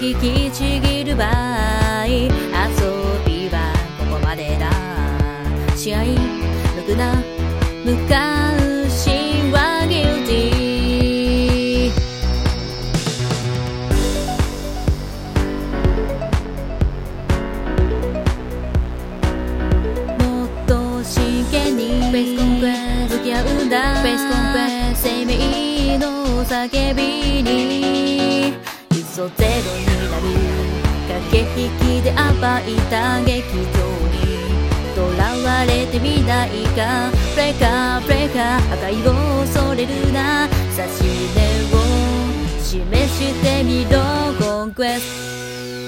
引きちぎる場合、遊びはここまでだ。試合無垢な無関心はギルティ。もっと真剣に向き合うんだ。生命の叫びに嘘ゼロになる駆け引きで暴いた劇場に囚われてみないか。ブレイカー破壊を恐れるな。指し手を示してみろコンクエスト。